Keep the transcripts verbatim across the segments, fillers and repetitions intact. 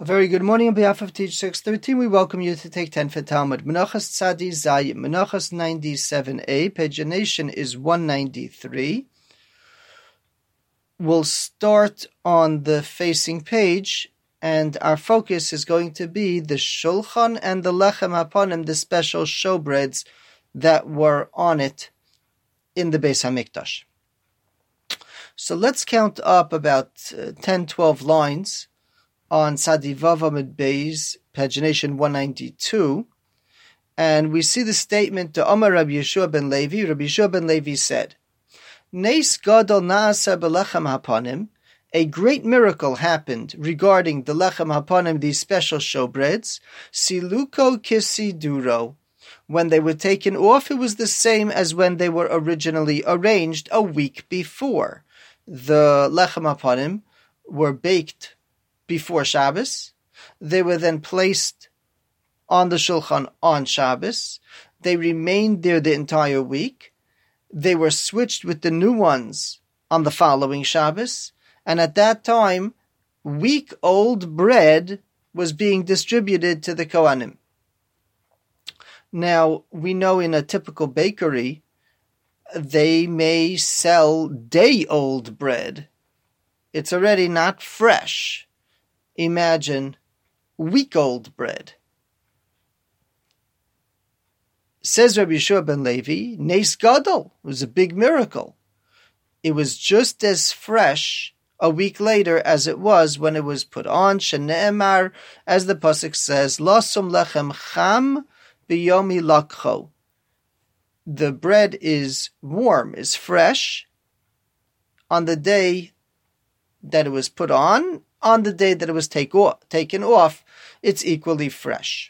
A very good morning on behalf of Teach six thirteen. We welcome you to take ten for Talmud. Menachos Tzadi Zayin, Menachos ninety-seven a, pagination is one ninety-three. We'll start on the facing page, and our focus is going to be the Shulchan and the Lechem Hapanim, the special showbreads that were on it in the Beis HaMikdash. So let's count up about uh, ten, twelve lines on Tzadi Vav Amud Beis, pagination one ninety-two, and we see the statement to Omar Rabbi Yeshua ben Levi. Rabbi Yeshua ben Levi said, Neis Gadol Naasa Belechem Hapanim, a great miracle happened regarding the Lechem Hapanim, these special showbreads, Siluko Kisiduro. When they were taken off, it was the same as when they were originally arranged a week before. The Lechem Hapanim were baked before Shabbos. They were then placed on the Shulchan on Shabbos. They remained there the entire week. They were switched with the new ones on the following Shabbos. And at that time, week-old bread was being distributed to the Kohanim. Now, we know in a typical bakery, they may sell day-old bread. It's already not fresh. Imagine week-old bread. Says Rabbi Yeshua ben Levi, Nes Gadol, it was a big miracle. It was just as fresh a week later as it was when it was put on. Shene'emar, as the pasuk says, Lasum lechem cham biyomi lakcho. The bread is warm, is fresh on the day that it was put on. On the day that it was take off, taken off, it's equally fresh.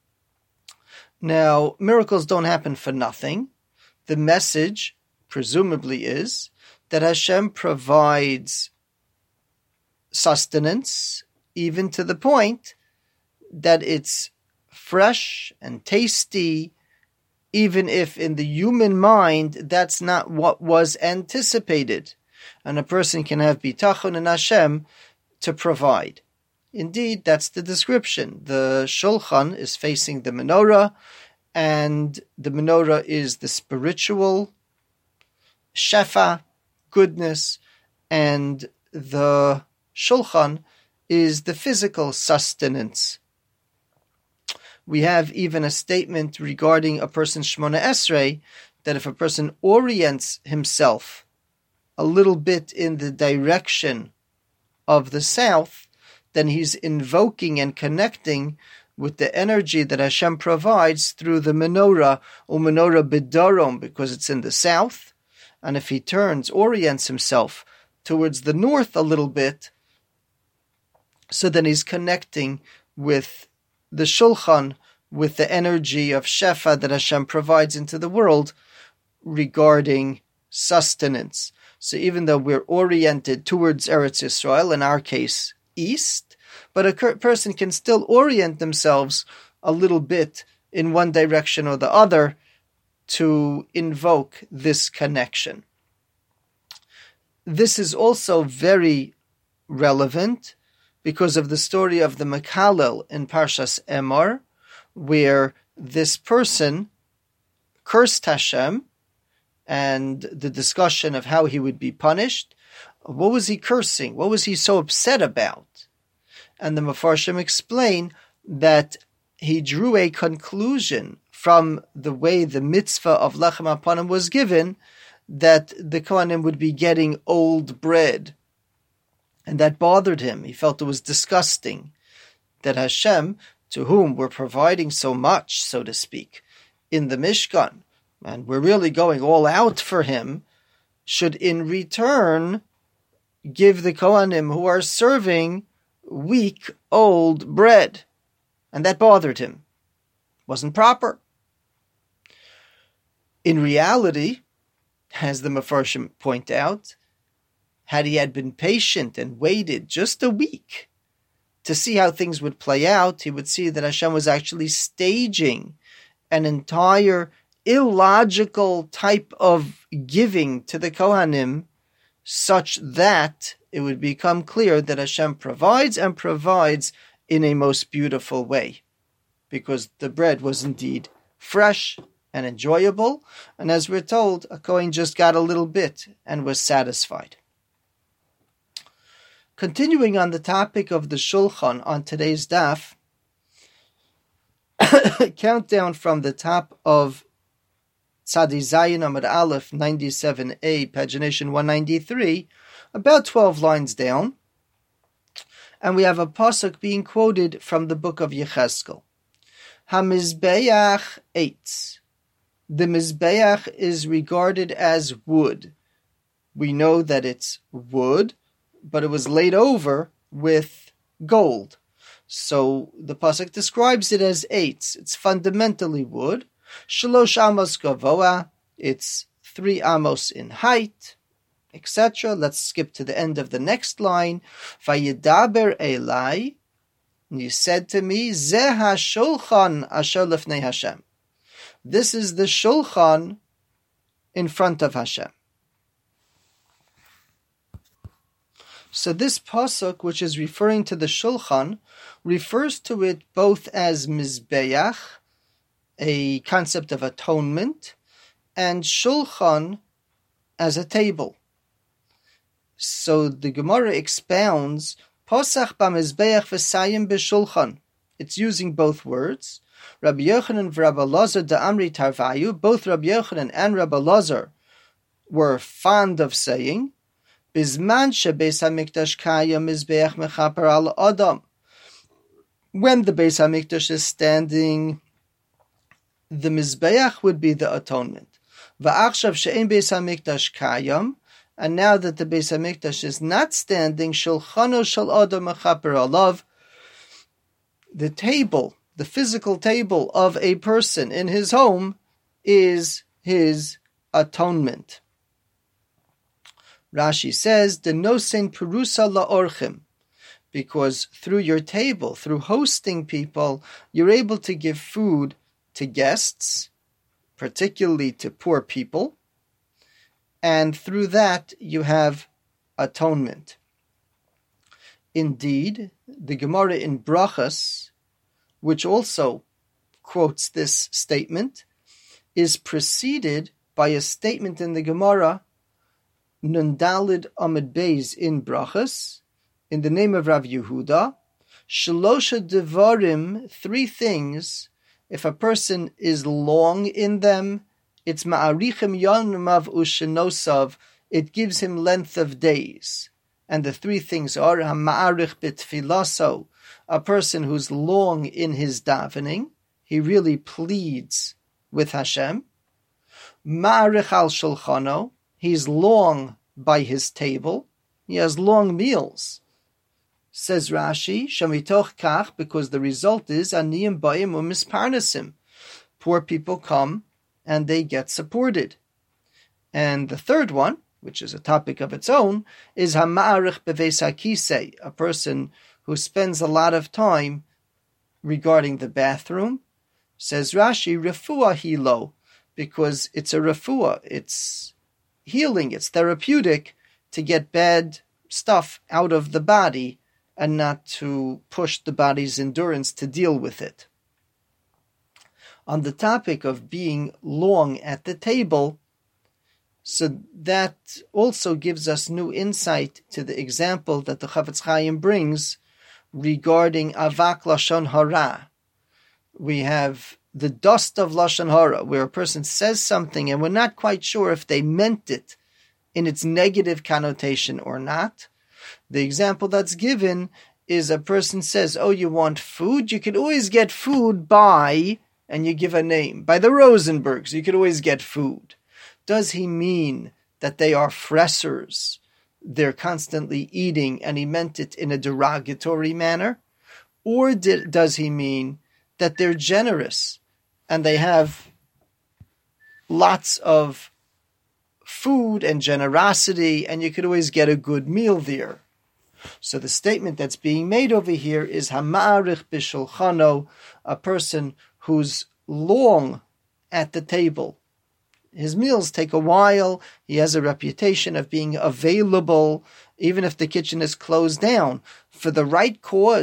Now, miracles don't happen for nothing. The message, presumably, is that Hashem provides sustenance, even to the point that it's fresh and tasty, even if in the human mind that's not what was anticipated. And a person can have bitachon in Hashem to provide. Indeed, that's the description. The Shulchan is facing the menorah, and the menorah is the spiritual shefa, goodness, and the Shulchan is the physical sustenance. We have even a statement regarding a person's Shmona Esrei, that if a person orients himself a little bit in the direction of the south, then he's invoking and connecting with the energy that Hashem provides through the menorah, or menorah bidarom, because it's in the south. And if he turns, orients himself towards the north a little bit, so then he's connecting with the Shulchan, with the energy of Shefa that Hashem provides into the world regarding sustenance. So even though we're oriented towards Eretz Yisrael, in our case, east, but a person can still orient themselves a little bit in one direction or the other to invoke this connection. This is also very relevant because of the story of the Mekalel in Parshas Emor, where this person cursed Hashem, and the discussion of how he would be punished. What was he cursing? What was he so upset about? And the Mefarshim explain that he drew a conclusion from the way the mitzvah of Lechem Hapanim was given, that the Kohanim would be getting old bread. And that bothered him. He felt it was disgusting that Hashem, to whom we're providing so much, so to speak, in the Mishkan, and we're really going all out for him, should in return give the Kohanim who are serving week-old bread. And that bothered him. Wasn't proper. In reality, as the Mefarshim point out, had he had been patient and waited just a week to see how things would play out, he would see that Hashem was actually staging an entire illogical type of giving to the Kohanim, such that it would become clear that Hashem provides and provides in a most beautiful way, because the bread was indeed fresh and enjoyable, and as we're told, a Kohen just got a little bit and was satisfied. Continuing on the topic of the Shulchan on today's daf, countdown from the top of Tzadi Zayin Amud Aleph ninety-seven A, pagination one ninety-three, about twelve lines down, and we have a pasuk being quoted from the book of Yecheskel. HaMizbeach Eitz. The Mizbeach is regarded as wood. We know that it's wood, but it was laid over with gold. So the pasuk describes it as eitz. It's fundamentally wood. Shalosh amos gavoa. It's three amos in height, et cetera. Let's skip to the end of the next line. Vayidaber elai. And you said to me, Zeh ha-shulchan asher lefnei Hashem. This is the shulchan in front of Hashem. So this pasuk, which is referring to the shulchan, refers to it both as mizbeach, a concept of atonement, and shulchan as a table. So the Gemara expounds, Posach b'mizbeach v'sayim b'shulchan. It's using both words. Rabbi Yochanan and Rabbi Elazar da Amri Tarvayu, both Rabbi Yochanan and Rabbi Elazar were fond of saying, Bizman shebeis hamikdash kayam mizbeach mechaper al adam. When the Beis Hamikdash is standing, the mizbeach would be the atonement. Va'achshav she'en Beis Hamikdash kayam, and now that the Beis Hamikdash is not standing, shulchano shel adam mechaper alav, the table, the physical table of a person in his home, is his atonement. Rashi says, "Denosen perusa laorchim," because through your table, through hosting people, you're able to give food to guests, particularly to poor people, and through that you have atonement. Indeed, the Gemara in Brachas, which also quotes this statement, is preceded by a statement in the Gemara, Nun Dalid Amud Beis in Brachas, in the name of Rav Yehuda, Shalosha Devarim, three things, if a person is long in them, it's Ma'arichim Yonmav Ushenosav, it gives him length of days. And the three things are, Ha'ma'arich B'tfilaso, a person who's long in his davening, he really pleads with Hashem. Ma'arich al Shulchano, he's long by his table. He has long meals. Says Rashi, Shamitoch kach, because the result is aniyim ba'im u'misparnasim. Poor people come and they get supported. And the third one, which is a topic of its own, is hama'arich beveis hakisei, a person who spends a lot of time regarding the bathroom. Says Rashi, refuah hilo, because it's a refuah, it's healing, it's therapeutic to get bad stuff out of the body and not to push the body's endurance to deal with it. On the topic of being long at the table, so that also gives us new insight to the example that the Chafetz Chaim brings regarding avak lashon hara. We have the dust of lashon hara, where a person says something and we're not quite sure if they meant it in its negative connotation or not. The example that's given is a person says, oh, you want food? You can always get food by, and you give a name, by the Rosenbergs, you can always get food. Does he mean that they are fressers? They're constantly eating, and he meant it in a derogatory manner? Or did, does he mean that they're generous, and they have lots of food and generosity, and you could always get a good meal there? So the statement that's being made over here is Hama'arich b'shulchano, a person who's long at the table. His meals take a while. He has a reputation of being available, even if the kitchen is closed down, for the right cause,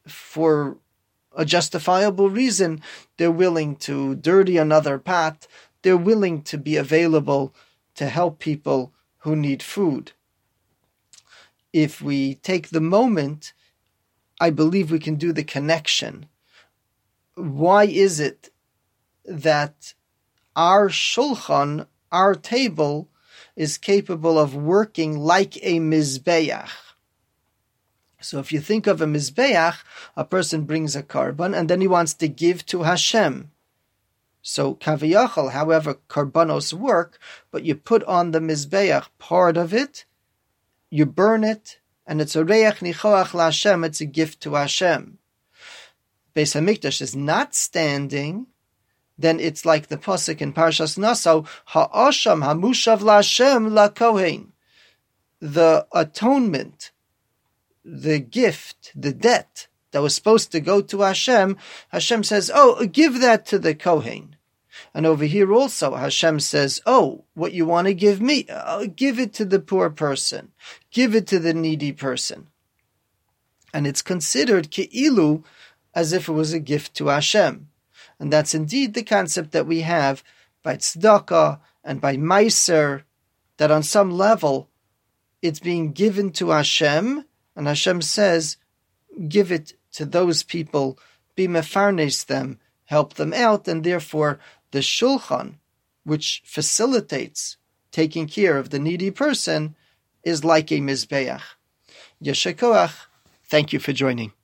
for a justifiable reason, they're willing to dirty another pot. They're willing to be available to help people who need food. If we take the moment, I believe we can do the connection. Why is it that our shulchan, our table, is capable of working like a mizbeach? So if you think of a mizbeach, a person brings a korban and then he wants to give to Hashem. So kaviyachal, however korbanos work, but you put on the mizbeach part of it, you burn it, and it's a reach nichoach laHashem, it's a gift to Hashem. Beis Hamikdash is not standing, then it's like the pasuk in Parshas Naso, ha'asham hamushav laHashem laKohen. The atonement, the gift, the debt that was supposed to go to Hashem, Hashem says, oh, give that to the Kohen. And over here also, Hashem says, oh, what you want to give me, uh, give it to the poor person. Give it to the needy person. And it's considered ke'ilu, as if it was a gift to Hashem. And that's indeed the concept that we have by tzedakah and by meiser, that on some level, it's being given to Hashem, and Hashem says, give it to those people, be mefarnes them, help them out, and therefore the shulchan, which facilitates taking care of the needy person, is like a mizbeach. Yesher koach. Thank you for joining.